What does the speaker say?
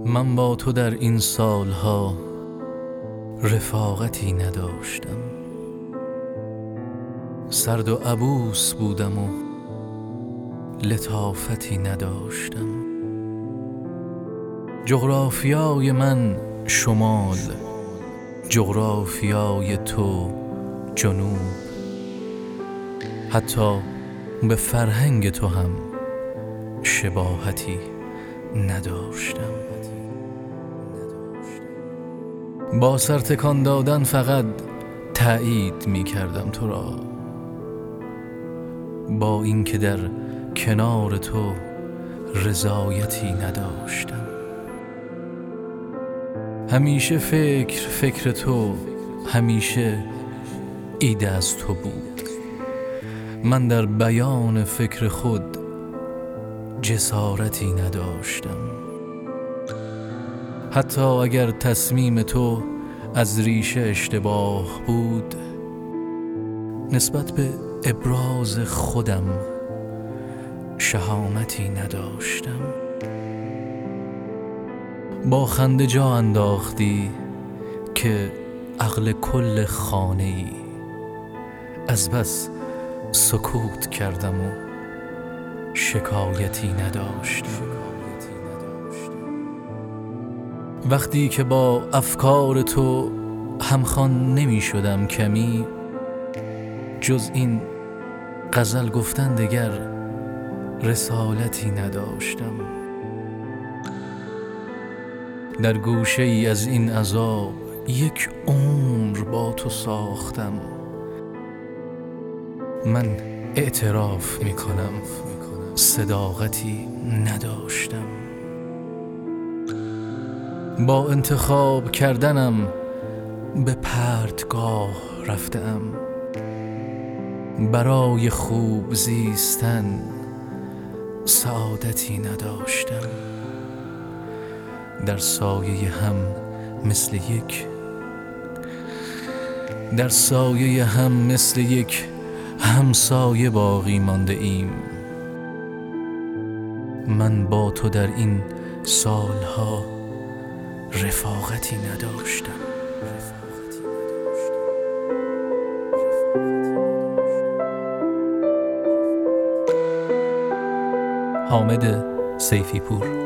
من با تو در این سالها رفاقتی نداشتم. سرد و عبوس بودم و لطافتی نداشتم. جغرافیای من شمال، جغرافیای تو جنوب. حتی به فرهنگ تو هم شباهتی نداشتم. با سر تکان دادن فقط تأیید می کردم تو را، با اینکه در کنار تو رضایتی نداشتم. همیشه فکر تو، همیشه ایده از تو بود. من در بیان فکر خود جسارتی نداشتم. حتی اگر تصمیم تو از ریشه اشتباه بود، نسبت به ابراز خودم شهامتی نداشتم. با خنده جا انداختی که عقل کل خانه‌ای. از بس سکوت کردم و شکایتی نداشتم. وقتی که با افکار تو همخوان نمی شدم کمی، جز این غزل گفتن دگر رسالتی نداشتم. در گوشه ای از این عذاب یک عمر با تو ساختم. من اعتراف می کنم صداقتی نداشتم. با انتخاب کردنم به پرتگاه رفتم. برای خوب زیستن سعادتی نداشتم. در سایه هم مثل یک همسایه باقی مانده ایم. من با تو در این سالها رفاقتی نداشتم. حامد سیفی پور.